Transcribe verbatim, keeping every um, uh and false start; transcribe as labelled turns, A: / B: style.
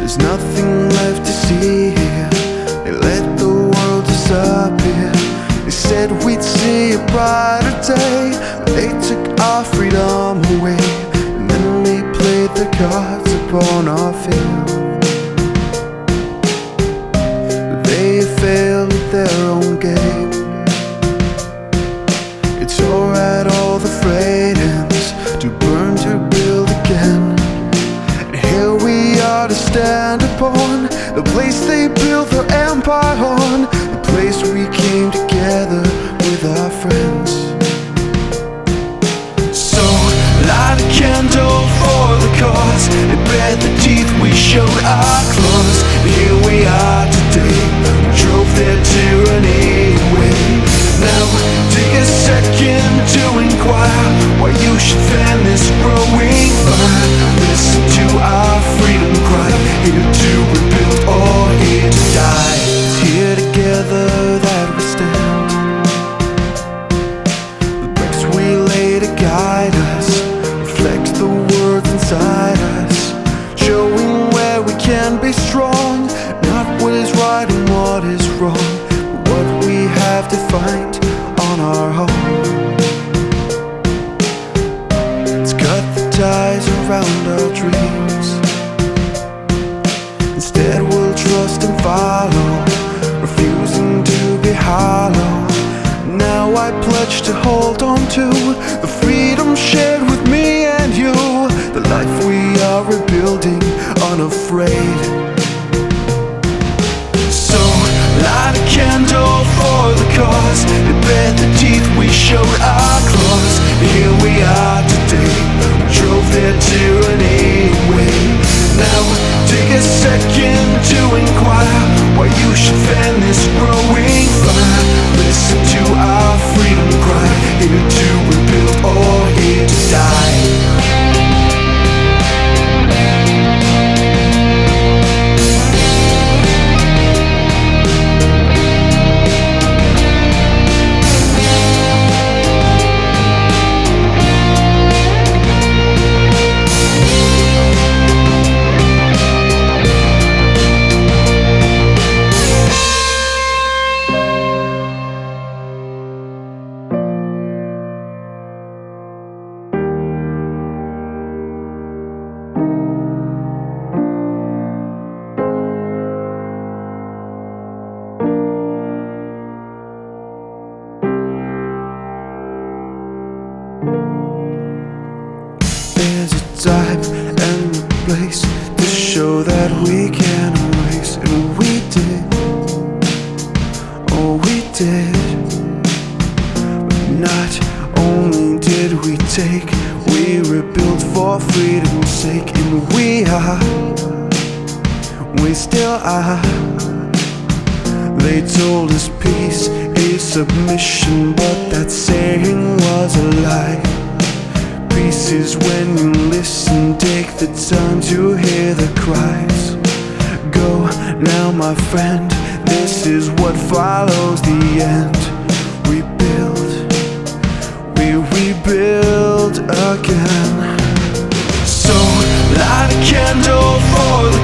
A: There's nothing left to see here. They let the world disappear. They said we'd see a brighter day, but they took our freedom away. And then they played the cards upon our field. They failed at their own game. It's alright, all the freight ends, to burn, to build again. And here we are to stand upon the place they built their empire on, the place we came together with our friends. So light a candle for the cause, and bared the teeth, we showed our claws. And here we are today, we drove their tyranny away. Now take a second to inquire why you should fan this growing fire. Listen to our freedom cry, here to rebuild or here to die. It's here together that we stand, the bricks we lay to guide us reflect the words inside us, showing where we can be strong, not what is right and what is wrong, but what we have to find on our own. Let's cut the ties around our dreams. Instead we'll trust and follow, refusing to be hollow. Now I pledge to hold on to the freedom shared with me and you, the life we are rebuilding unafraid. So light a candle for the cause, and bared the teeth, we showed our claws. And here we are today, we drove their tyranny away. Now take a second to inquire why you should fan this growing fire. Listen to our freedom cry, here to rebuild or here to die. There's a time and a place to show that we can erase, and we did, oh we did. But not only did we take, we rebuilt for freedom's sake. And we are, we still are. They told us peace is submission, but that saying was a lie. Peace is when you listen, take the time to hear the cries. Go now, my friend, this is what follows the end. We build, we rebuild again. So light a candle for the